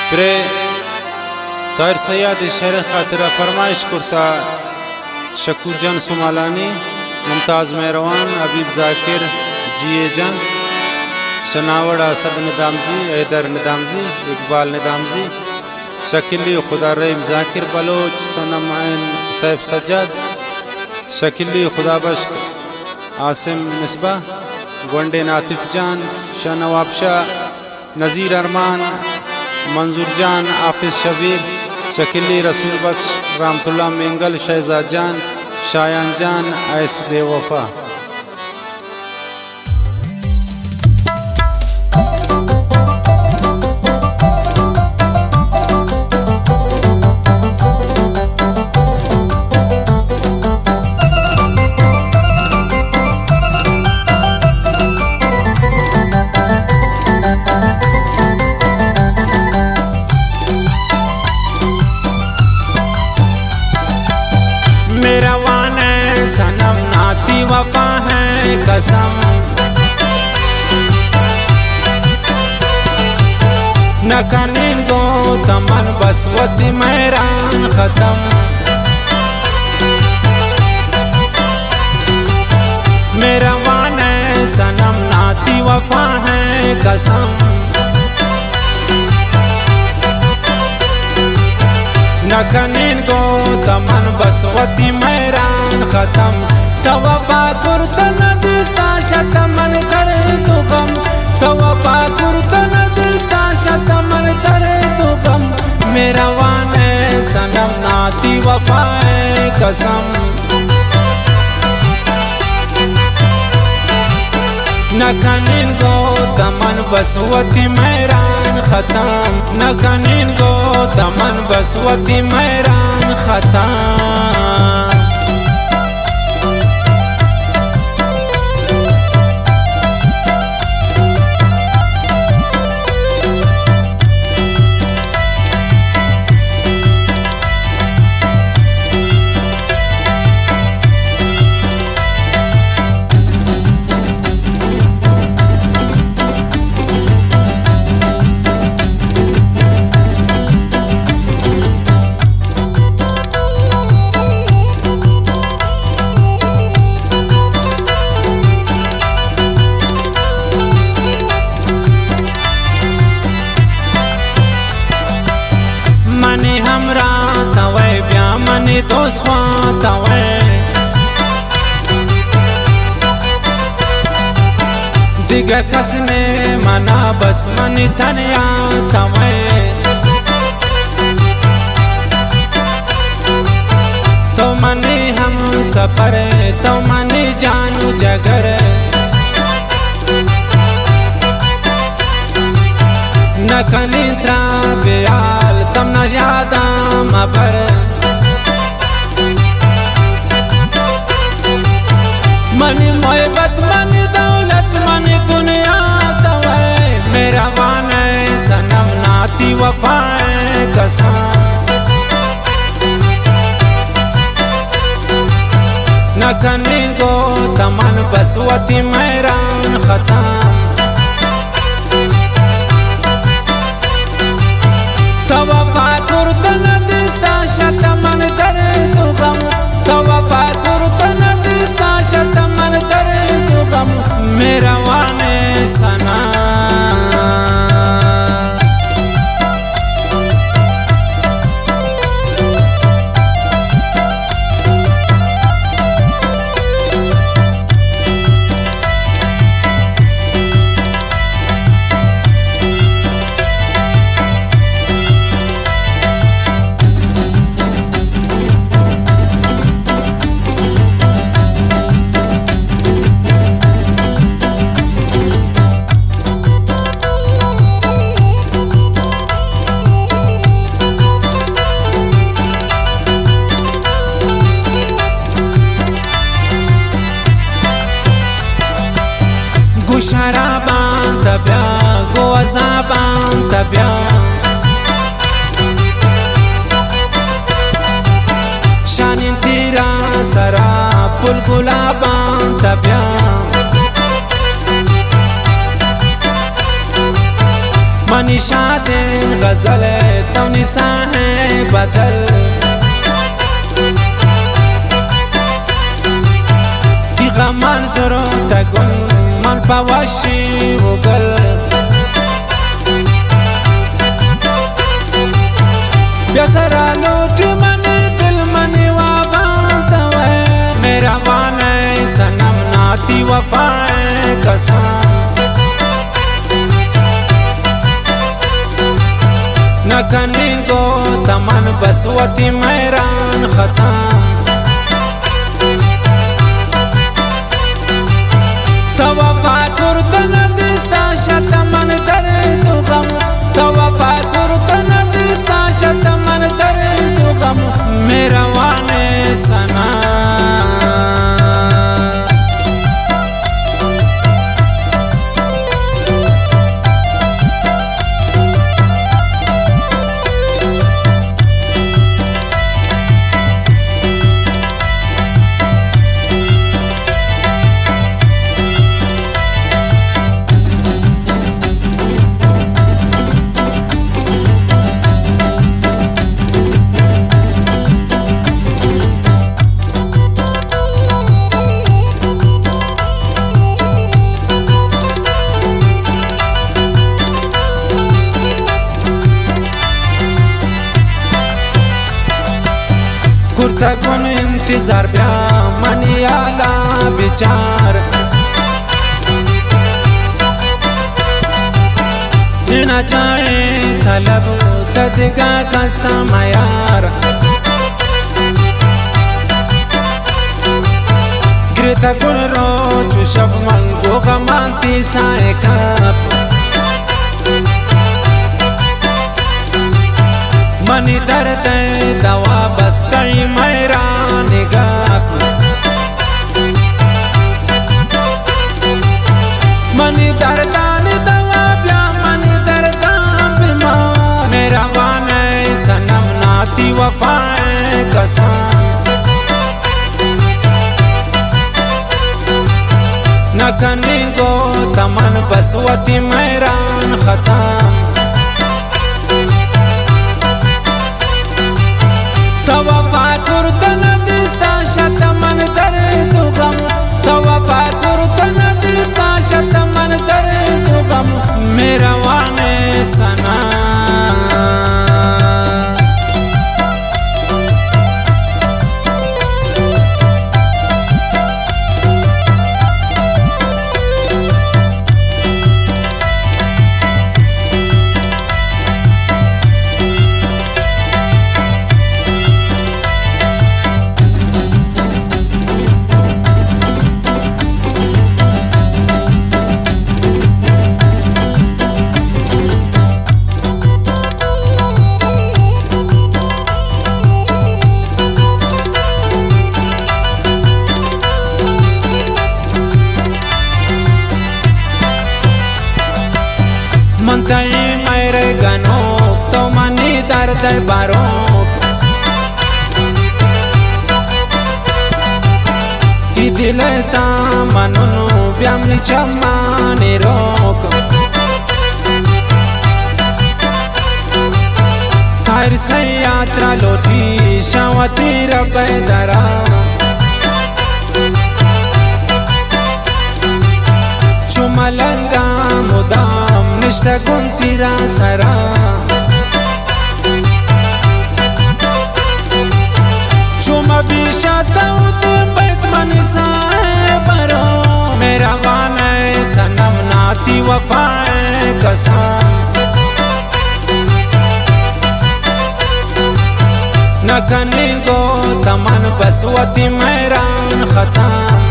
Pray तार सयाद शहर खातिर फरमाइश करता शकूर जन सुमालानी, मुमताज़ मेहरवान, हबीब जाकिर, जिए जन, शनावड़ असद निदामजी, हैदर निदामजी, इकबाल निदामजी, शकीली खुदा रहीम जाकिर बलोच, सनम ऐन सैफ सज्जाद, शकीली खुदा बश्क आसिम मिसबा, गोंडे नातिफ जान, शाह नवाब शाह, नज़ीर अरमान, मंजूर जान, आफिज शबीर, शकीली रसूल बख्श, रामतुल्ला मेंगल, शहजाद जान, शायान जान, ऐस बेवफा। मेरा वाने सनम नाती वफा है कसम, न कनीन गो तमन बसवती मैरान खत्म। मेरा वाने सनम नाती वफा है कसम, न कनीन गो तमन बसवती मैरान खत्म। तवफा कुर्तन दिस्ता शतमन करे तू गम, तवफा कुर्तन दिस्ता शतमन करे तू गम। मेरा वाने सनम नाती वफा है कसम, न कनीन गो तमन बसवती मैरान खत्म, न कनीन गो तमन बसवती मैरान खत्म। मने हमरा तवे ब्या मने दोस्त तवे, दिग कसने मना बस मने तनिया तवे। तो मने हम सफर तो मने जानू जगर, न कनी त्राबियाल तम न यादा मबर। मनी मोहब्बत मनी दौलत मनी दुनिया तवे, मेरा वाने सनम नाती वफा है कसम, न कनी गो तमन बसवती मैरान खत्म। तवफा कुर्तन दिस्ता शतमन करे तू गम, तवफा कुर्तन दिस्ता शतमन करे तू गम। मेरा वाने सनम शराबान तब्या गो अज़ाबान तब्या, शानिन तीरा सरा पुल गुलाबान तब्या। मनीषादेन गजल तो निशान है बदल दिगा मंजरो तगुन मन पवाशी उगल बेतरा लूट मन दिल मन वाबांत मेरा वाने सनम नाती वफाए कसम नकनी गो तमन बसवती मैरान खतम तवा पाकुर तनदिस्ता शतमन दर्द गम तवा पाकुर तनदिस्ता शतमन दर्द गम मेरा वाने सना कुर्ता गुन इंतजार ब्या मनी आला विचार न जाए तलब तदगा का समायार गिरता गुन रोज शब मंगो का मानती साए कप मनी दर्द दवा बस्तई मैरान गप मनी दर्दान दवा ब्या मनी दर्दान बीमार मेरा वाने सनम नाती वफाए कसम नकनी गो तमन बसवती मैरान खतम तवा पाकुर तनदिस्ता शतमन दर्द गम तवा पाकुर तनदिस्ता शतमन दर्द गम मेरा वाने सना मनताई मेरे गनो तो मनी दर्द बारो की दिल ता मनुनु ब्यामनी चम्माने रोक हर से यात्रा लोटी शावती रब दरा चुमलंगा मुदाम निष्ठा गुंतीरा सरा चुमा बिशाता बैत मनीषा बरो मेरा वाने सनम नाती वफाए कसम नकनी गो तमन बसवती मैरान खतम